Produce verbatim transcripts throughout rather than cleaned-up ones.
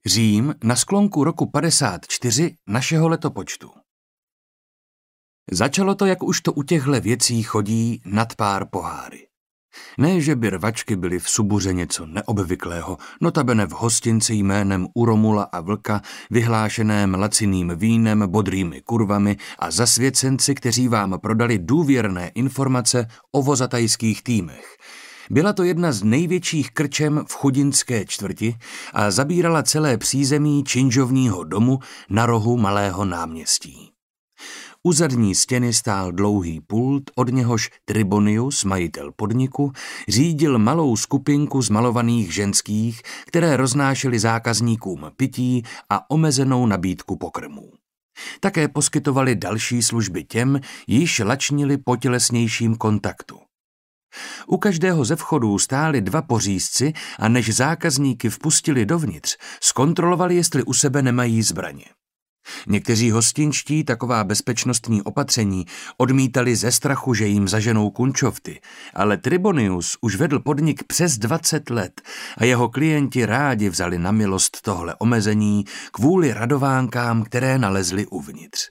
Řím na sklonku roku padesát čtyři našeho letopočtu. Začalo to, jak už to u těchhle věcí chodí, nad pár poháry. Ne, že by rvačky byly v Subuře něco neobvyklého, notabene v hostinci jménem U Romula a Vlka, vyhlášeném laciným vínem, bodrými kurvami a zasvěcenci, kteří vám prodali důvěrné informace o vozatajských týmech. Byla to jedna z největších krčem v chudinské čtvrti a zabírala celé přízemí činžovního domu na rohu malého náměstí. U zadní stěny stál dlouhý pult, od něhož Tribonius, majitel podniku, řídil malou skupinku zmalovaných ženských, které roznášely zákazníkům pití a omezenou nabídku pokrmů. Také poskytovali další služby těm, již lačnili po tělesnějším kontaktu. U každého ze vchodů stáli dva pořízci a než zákazníky vpustili dovnitř, zkontrolovali, jestli u sebe nemají zbraně. Někteří hostinští taková bezpečnostní opatření odmítali ze strachu, že jim zaženou kunčovty, ale Tribonius už vedl podnik přes dvacet let a jeho klienti rádi vzali na milost tohle omezení kvůli radovánkám, které nalezli uvnitř.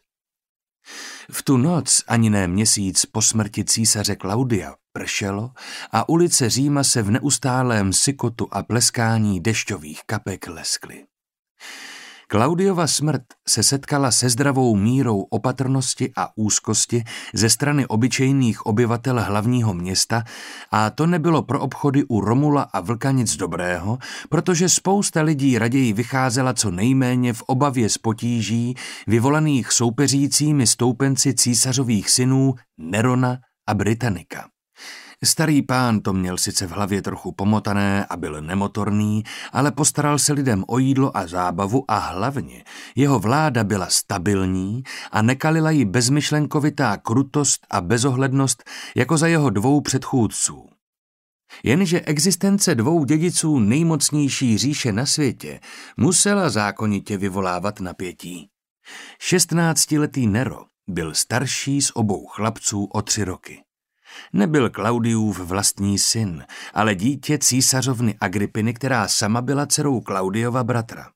V tu noc, ani ne měsíc po smrti císaře Klaudia, pršelo a ulice Říma se v neustálém sykotu a pleskání dešťových kapek leskly. Klaudiova smrt se setkala se zdravou mírou opatrnosti a úzkosti ze strany obyčejných obyvatel hlavního města a to nebylo pro obchody u Romula a Vlka nic dobrého, protože spousta lidí raději vycházela co nejméně v obavě z potíží vyvolaných soupeřícími stoupenci císařových synů Nerona a Britannika. Starý pán to měl sice v hlavě trochu pomotané a byl nemotorný, ale postaral se lidem o jídlo a zábavu a hlavně jeho vláda byla stabilní a nekalila ji bezmyšlenkovitá krutost a bezohlednost jako za jeho dvou předchůdců. Jenže existence dvou dědiců nejmocnější říše na světě musela zákonitě vyvolávat napětí. Šestnáctiletý Nero byl starší z obou chlapců o tři roky. Nebyl Klaudiův vlastní syn, ale dítě císařovny Agrippiny, která sama byla dcerou Klaudiova bratra.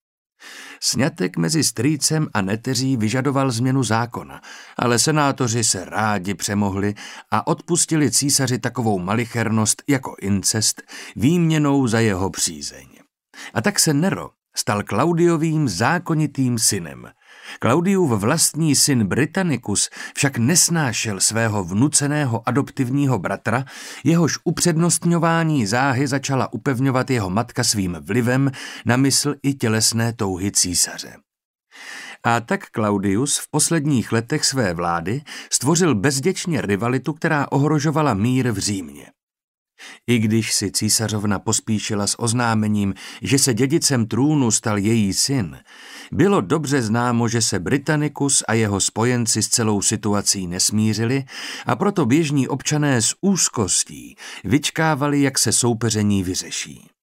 Sňatek mezi strýcem a neteří vyžadoval změnu zákona, ale senátoři se rádi přemohli a odpustili císaři takovou malichernost jako incest výměnou za jeho přízeň. A tak se Nero stal Klaudiovým zákonitým synem. Klaudiův vlastní syn Britannicus však nesnášel svého vnuceného adoptivního bratra, jehož upřednostňování záhy začala upevňovat jeho matka svým vlivem na mysl i tělesné touhy císaře. A tak Claudius v posledních letech své vlády stvořil bezděčně rivalitu, která ohrožovala mír v Římě. I když si císařovna pospíšila s oznámením, že se dědicem trůnu stal její syn, bylo dobře známo, že se Britannicus a jeho spojenci s celou situací nesmířili a proto běžní občané s úzkostí vyčkávali, jak se soupeření vyřeší.